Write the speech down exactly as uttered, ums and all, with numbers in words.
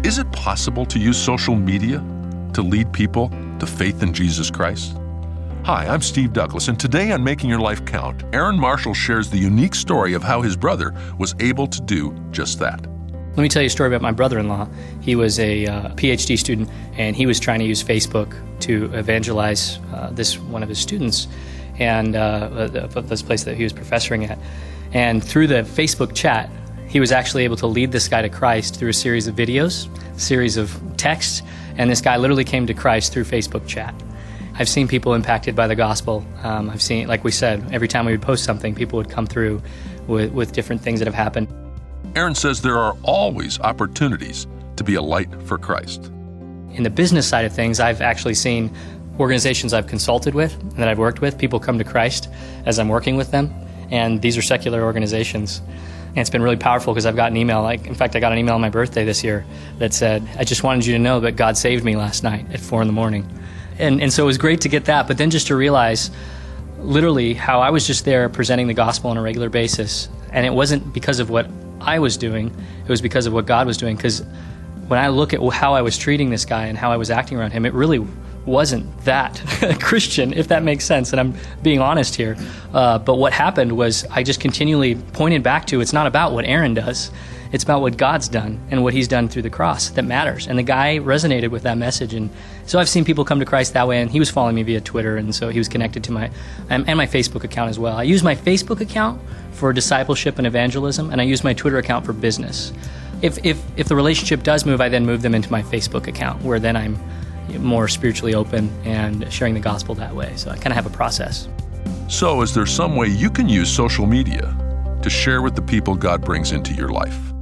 Is it possible to use social media to lead people to faith in Jesus Christ? Hi, I'm Steve Douglas, and today on Making Your Life Count, Aaron Marshall shares the unique story of how his brother was able to do just that. Let me tell you a story about my brother-in-law. He was a uh, P H D student, and he was trying to use Facebook to evangelize uh, this one of his students, and uh, this place that he was professoring at. And through the Facebook chat, he was actually able to lead this guy to Christ through a series of videos, a series of texts, and this guy literally came to Christ through Facebook chat. I've seen people impacted by the gospel. Um, I've seen, like we said, every time we would post something, people would come through with, with different things that have happened. Aaron says there are always opportunities to be a light for Christ. In the business side of things, I've actually seen organizations I've consulted with and that I've worked with, people come to Christ as I'm working with them, and these are secular organizations. And it's been really powerful because I've got an email, like, in fact, I got an email on my birthday this year that said, I just wanted you to know that God saved me last night at four in the morning. And, and so it was great to get that, but then just to realize literally how I was just there presenting the gospel on a regular basis. And it wasn't because of what I was doing, it was because of what God was doing. Because when I look at how I was treating this guy and how I was acting around him, it really wasn't that Christian, if that makes sense, and I'm being honest here. Uh, but what happened was I just continually pointed back to, it's not about what Aaron does, it's about what God's done and what he's done through the cross that matters. And the guy resonated with that message. And so I've seen people come to Christ that way, and he was following me via Twitter, and so he was connected to my, and my Facebook account as well. I use my Facebook account for discipleship and evangelism, and I use my Twitter account for business. If, if, if the relationship does move, I then move them into my Facebook account, where then I'm more spiritually open and sharing the gospel that way. So I kind of have a process. So is there some way you can use social media to share with the people God brings into your life?